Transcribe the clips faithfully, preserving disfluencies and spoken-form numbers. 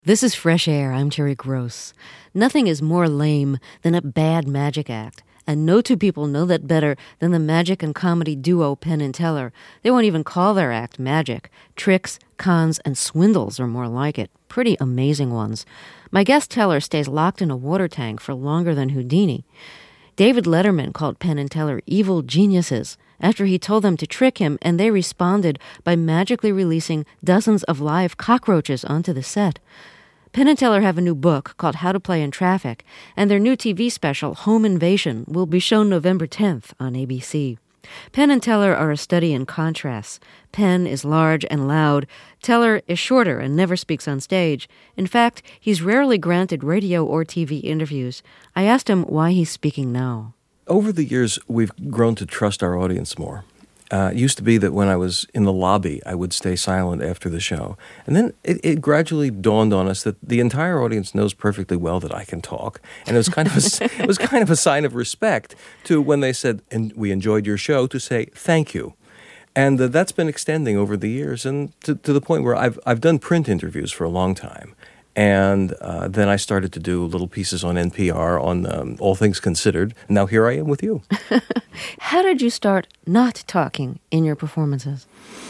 This is Fresh Air. I'm Terry Gross. Nothing is more lame than a bad magic act. And no two people know that better than the magic and comedy duo Penn and Teller. They won't even call their act magic. Tricks, cons, and swindles are more like it. Pretty amazing ones. My guest Teller stays locked in a water tank for longer than Houdini. David Letterman called Penn and Teller evil geniuses after he told them to trick him, and they responded by magically releasing dozens of live cockroaches onto the set. Penn and Teller have a new book called How to Play in Traffic, and their new T V special, Home Invasion, will be shown November tenth on A B C. Penn and Teller are a study in contrasts. Penn is large and loud. Teller is shorter and never speaks on stage. In fact, he's rarely granted radio or T V interviews. I asked him why he's speaking now. Over the years, we've grown to trust our audience more. Uh, it used to be that when I was in the lobby, I would stay silent after the show. And then it, it gradually dawned on us that the entire audience knows perfectly well that I can talk. And it was kind of a, it was kind of a sign of respect to when they said, and we enjoyed your show, to say thank you. And uh, that's been extending over the years, and to, to the point where I've I've done print interviews for a long time. And uh, then I started to do little pieces on N P R on um, All Things Considered. And now here I am with you. How did you start not talking in your performances?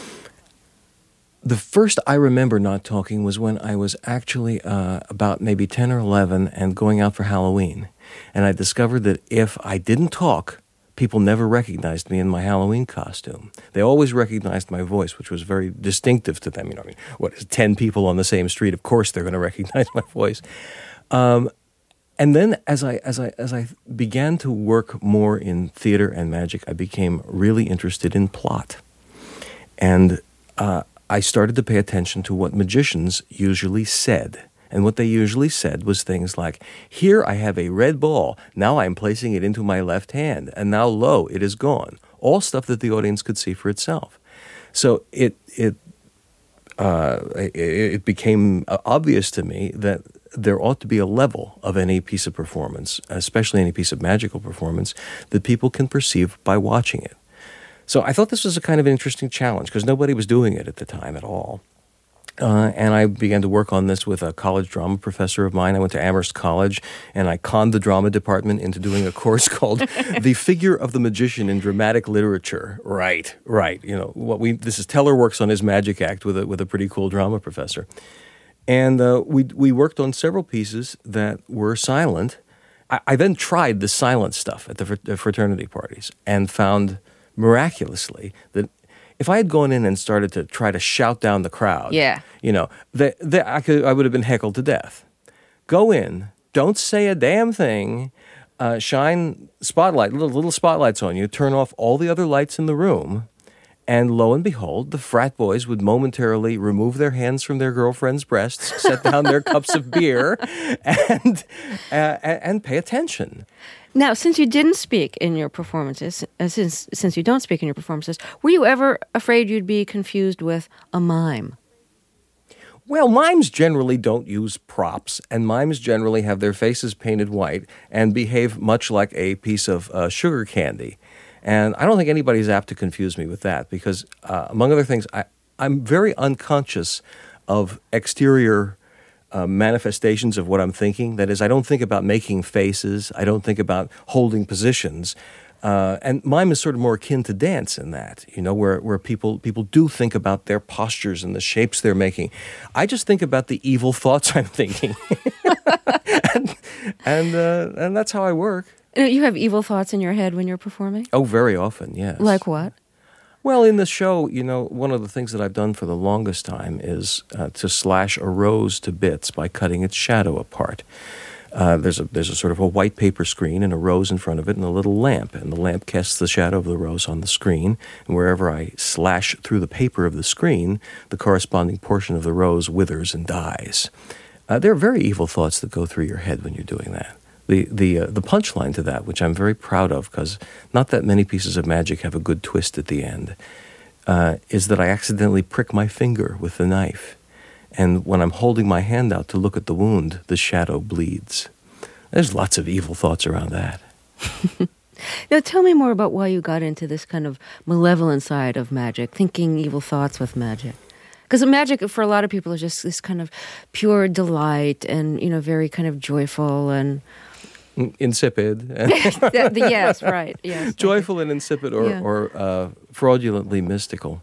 The first I remember not talking was when I was actually uh, about maybe ten or eleven and going out for Halloween. And I discovered that if I didn't talk, people never recognized me in my Halloween costume. They always recognized my voice, which was very distinctive to them. You know, I mean, what is ten people on the same street? Of course, they're going to recognize my voice. Um, and then, as I as I as I began to work more in theater and magic, I became really interested in plot, and uh, I started to pay attention to what magicians usually said. And what they usually said was things like, here I have a red ball, now I'm placing it into my left hand, and now lo, it is gone. All stuff that the audience could see for itself. So it it uh, it, it became obvious to me that there ought to be a level of any piece of performance, especially any piece of magical performance, that people can perceive by watching it. So I thought this was a kind of an interesting challenge, because nobody was doing it at the time at all. Uh, and I began to work on this with a college drama professor of mine. I went to Amherst College, and I conned the drama department into doing a course called The Figure of the Magician in Dramatic Literature. Right, right. You know, what we this is Teller works on his magic act with a with a pretty cool drama professor. And uh, we we worked on several pieces that were silent. I, I then tried the silent stuff at the fr- fraternity parties and found miraculously that if I had gone in and started to try to shout down the crowd, yeah. you know, they, they, I could I would have been heckled to death. Go in, don't say a damn thing, uh, shine spotlight, little, little spotlights on you, turn off all the other lights in the room, and lo and behold, the frat boys would momentarily remove their hands from their girlfriend's breasts, set down their cups of beer, and uh, and pay attention. Now, since you didn't speak in your performances, uh, since since you don't speak in your performances, were you ever afraid you'd be confused with a mime? Well, mimes generally don't use props, and mimes generally have their faces painted white and behave much like a piece of uh, sugar candy. And I don't think anybody's apt to confuse me with that because, uh, among other things, I, I'm very unconscious of exterior Uh, manifestations of what I'm thinking. That is, I don't think about making faces. I don't think about holding positions. Uh, and mime is sort of more akin to dance in that, you know, where, where people people do think about their postures and the shapes they're making. I just think about the evil thoughts I'm thinking. and and, uh, and that's how I work. You have evil thoughts in your head when you're performing? Oh, very often, yes. Like what? Well, in the show, you know, one of the things that I've done for the longest time is uh, to slash a rose to bits by cutting its shadow apart. Uh, there's a there's a sort of a white paper screen and a rose in front of it and a little lamp, and the lamp casts the shadow of the rose on the screen, and wherever I slash through the paper of the screen, the corresponding portion of the rose withers and dies. Uh, there are very evil thoughts that go through your head when you're doing that. The the uh, the punchline to that, which I'm very proud of, because not that many pieces of magic have a good twist at the end, uh, is that I accidentally prick my finger with the knife, and when I'm holding my hand out to look at the wound, the shadow bleeds. There's lots of evil thoughts around that. Now, tell me more about why you got into this kind of malevolent side of magic, thinking evil thoughts with magic. Because magic for a lot of people is just this kind of pure delight and, you know, very kind of joyful and... Insipid. the, the, yes, right. Yes, joyful and insipid or, yeah. or uh, fraudulently mystical.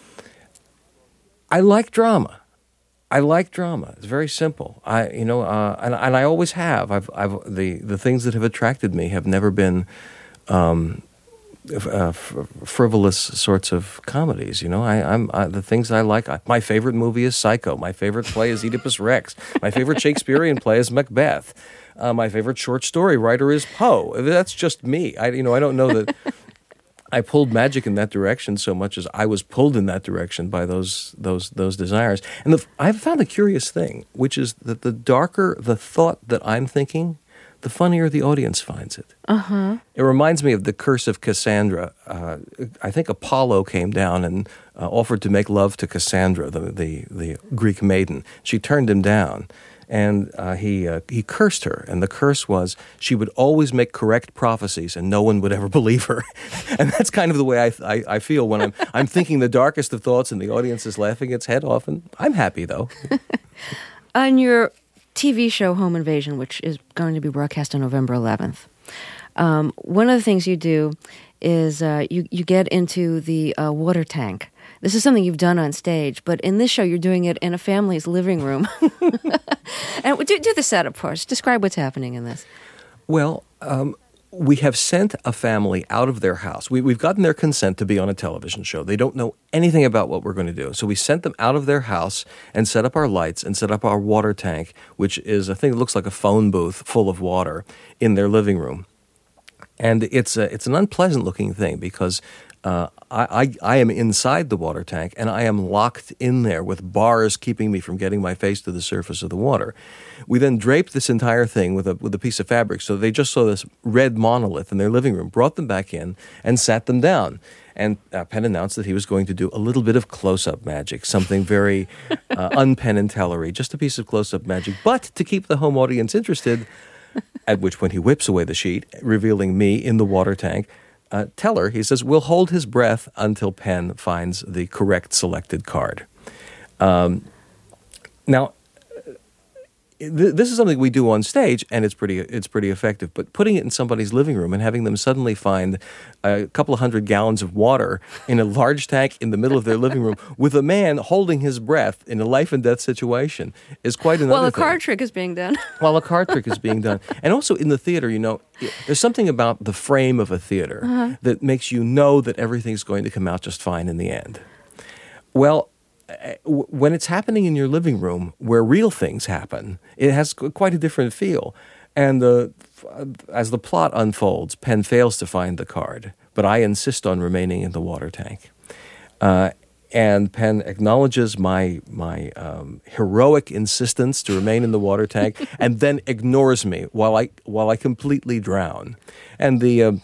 I like drama. I like drama. It's very simple. I, you know, uh, and, and I always have. I've, I've the, the things that have attracted me have never been... Um, Uh, f- frivolous sorts of comedies, you know. I, I'm I, the things I like. I, my favorite movie is Psycho. My favorite play is Oedipus Rex. My favorite Shakespearean play is Macbeth. Uh, my favorite short story writer is Poe. That's just me. I, you know, I don't know that I pulled magic in that direction so much as I was pulled in that direction by those those those desires. And the, I've found a curious thing, which is that the darker the thought that I'm thinking, the funnier the audience finds it. Uh-huh. It reminds me of the Curse of Cassandra. Uh, I think Apollo came down and uh, offered to make love to Cassandra, the the, the Greek maiden. She turned him down, and uh, he uh, he cursed her. And the curse was she would always make correct prophecies, and no one would ever believe her. And that's kind of the way I, I I feel when I'm I'm thinking the darkest of thoughts, and the audience is laughing its head off. And I'm happy though. On your T V show Home Invasion, which is going to be broadcast on November eleventh. Um, one of the things you do is uh, you, you get into the uh, water tank. This is something you've done on stage, but in this show you're doing it in a family's living room. And do, do the setup for us. Describe what's happening in this. Well, um, we have sent a family out of their house. We, we've gotten their consent to be on a television show. They don't know anything about what we're going to do. So we sent them out of their house and set up our lights and set up our water tank, which is a thing that looks like a phone booth full of water in their living room. And it's a, it's an unpleasant-looking thing because uh, I, I, I am inside the water tank and I am locked in there with bars keeping me from getting my face to the surface of the water. We then draped this entire thing with a with a piece of fabric, so they just saw this red monolith in their living room, brought them back in, and sat them down. And uh, Penn announced that he was going to do a little bit of close-up magic, something very uh, un-Penn and Tellery, just a piece of close-up magic, but to keep the home audience interested, at which point he whips away the sheet, revealing me in the water tank. Uh, Teller, he says, will hold his breath until Penn finds the correct selected card. Um, now, this is something we do on stage, and it's pretty it's pretty effective. But putting it in somebody's living room and having them suddenly find a couple of hundred gallons of water in a large tank in the middle of their living room with a man holding his breath in a life and death situation is quite another thing. Well, a card trick is being done. While a card trick is being done. And also in the theater, you know, there's something about the frame of a theater uh-huh. that makes you know that everything's going to come out just fine in the end. Well, when it's happening in your living room where real things happen, it has quite a different feel. And the, as the plot unfolds, Penn fails to find the card, but I insist on remaining in the water tank. Uh, and Penn acknowledges my my um, heroic insistence to remain in the water tank, and then ignores me while I while I completely drown. And the uh,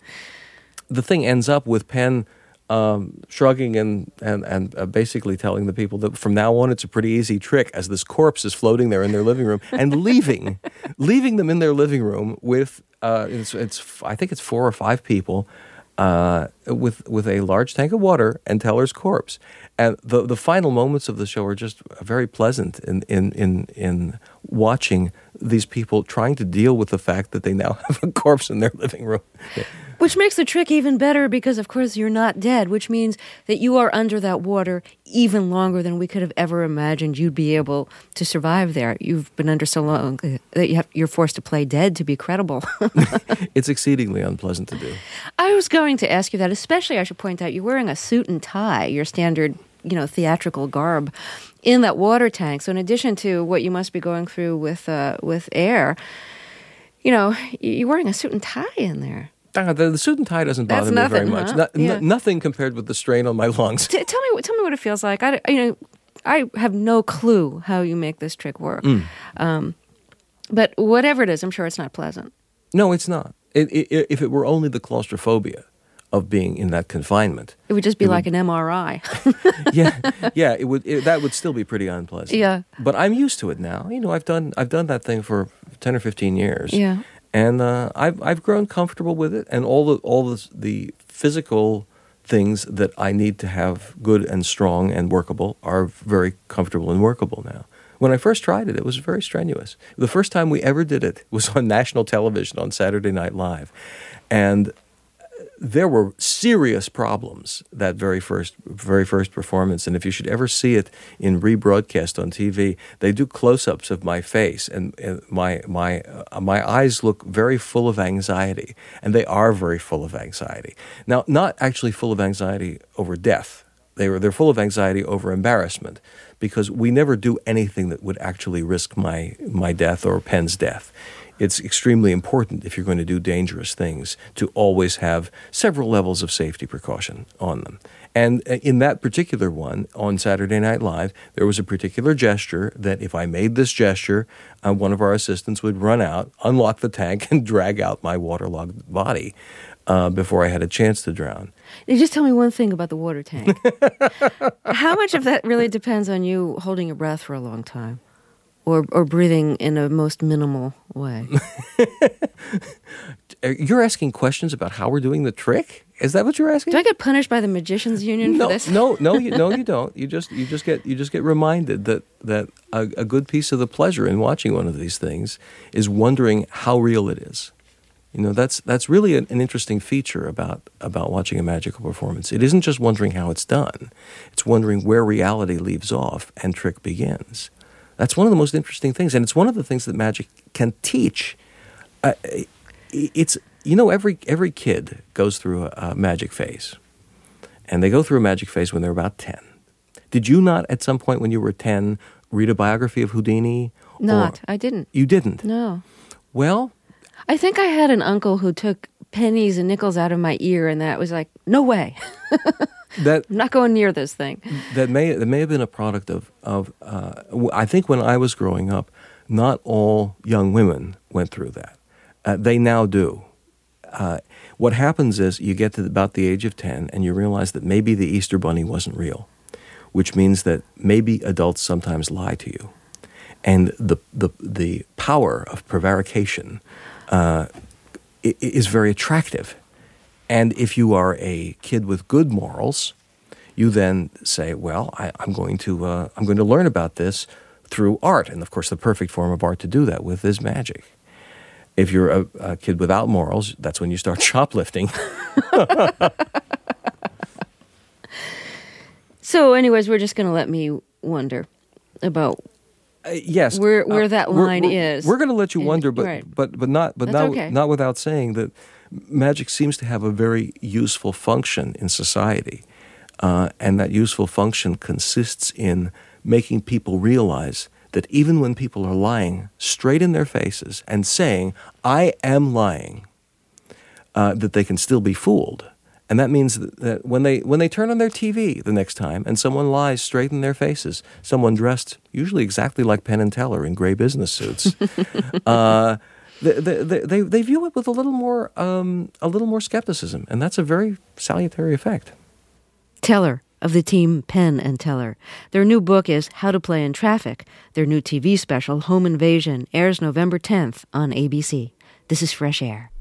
the thing ends up with Penn Um, shrugging and and and uh, basically telling the people that from now on it's a pretty easy trick, as this corpse is floating there in their living room, and leaving, leaving them in their living room with uh, it's it's I think it's four or five people uh, with with a large tank of water and Teller's corpse, and the the final moments of the show are just very pleasant in in in in watching these people trying to deal with the fact that they now have a corpse in their living room. Which makes the trick even better because, of course, you're not dead, which means that you are under that water even longer than we could have ever imagined you'd be able to survive there. You've been under so long that you have, you're forced to play dead to be credible. It's exceedingly unpleasant to do. I was going to ask you that, especially, I should point out, you're wearing a suit and tie, your standard, you know, theatrical garb, in that water tank. So in addition to what you must be going through with uh, with air, you know, you're wearing a suit and tie in there. Uh, the, the suit and tie doesn't bother That's me nothing, very much. huh? No, yeah. n- nothing compared with the strain on my lungs. T- tell me, tell me what it feels like. I, you know, I have no clue how you make this trick work. Mm. Um, but whatever it is, I'm sure it's not pleasant. No, it's not. It, it, if it were only the claustrophobia of being in that confinement, it would just be like would, an M R I. yeah, yeah. It would. It, that would still be pretty unpleasant. Yeah. But I'm used to it now. You know, I've done I've done that thing for ten or fifteen years. Yeah. And uh, I've I've grown comfortable with it, and all the all the, the physical things that I need to have good and strong and workable are very comfortable and workable now. When I first tried it, it was very strenuous. The first time we ever did it was on national television on Saturday Night Live. And there were serious problems that very first very first performance. And if you should ever see it in rebroadcast on T V, they do close-ups of my face, and, and my my uh, my eyes look very full of anxiety, and they are very full of anxiety. Now, not actually full of anxiety over death. They were they're full of anxiety over embarrassment, because we never do anything that would actually risk my my death or Penn's death. It's extremely important, if you're going to do dangerous things, to always have several levels of safety precaution on them. And in that particular one, on Saturday Night Live, there was a particular gesture that if I made this gesture, uh, one of our assistants would run out, unlock the tank, and drag out my waterlogged body uh, before I had a chance to drown. You just tell me one thing about the water tank. How much of that really depends on you holding your breath for a long time? Or or breathing in a most minimal way? You're asking questions about how we're doing the trick? Is that what you're asking? Do I get punished by the Magicians Union no, for this? no, no, you, no, you don't. You just you just get you just get reminded that that a, a good piece of the pleasure in watching one of these things is wondering how real it is. You know, that's that's really an, an interesting feature about about watching a magical performance. It isn't just wondering how it's done; it's wondering where reality leaves off and trick begins. That's one of the most interesting things, and it's one of the things that magic can teach. Uh, it's you know every every kid goes through a, a magic phase, and they go through a magic phase when they're about ten. Did you not, at some point when you were ten, read a biography of Houdini? Not, Or, I didn't. You didn't? No. Well, I think I had an uncle who took pennies and nickels out of my ear, and that was like, no way. that I'm not going near this thing. that may that may have been a product of of. Uh, I think when I was growing up, not all young women went through that. Uh, they now do. Uh, what happens is you get to about the age of ten, and you realize that maybe the Easter Bunny wasn't real, which means that maybe adults sometimes lie to you, and the the the power of prevarication uh, is very attractive. And if you are a kid with good morals, you then say, "Well, I, I'm going to uh, I'm going to learn about this through art." And of course, the perfect form of art to do that with is magic. If you're a, a kid without morals, that's when you start shoplifting. So, anyways, we're just going to let me wonder about uh, yes where where uh, that we're, line we're, is. We're going to let you And- wonder, but right. but but not but That's not okay. not without saying that magic seems to have a very useful function in society, uh, and that useful function consists in making people realize that even when people are lying straight in their faces and saying, "I am lying," uh, that they can still be fooled. And that means that, that when they when they turn on their T V the next time and someone lies straight in their faces, someone dressed usually exactly like Penn and Teller in gray business suits, uh, they, they, they, they view it with a little more um, a little more skepticism, and that's a very salutary effect. Teller of the team Penn and Teller. Their new book is How to Play in Traffic. Their new T V special, Home Invasion, airs November tenth on A B C. This is Fresh Air.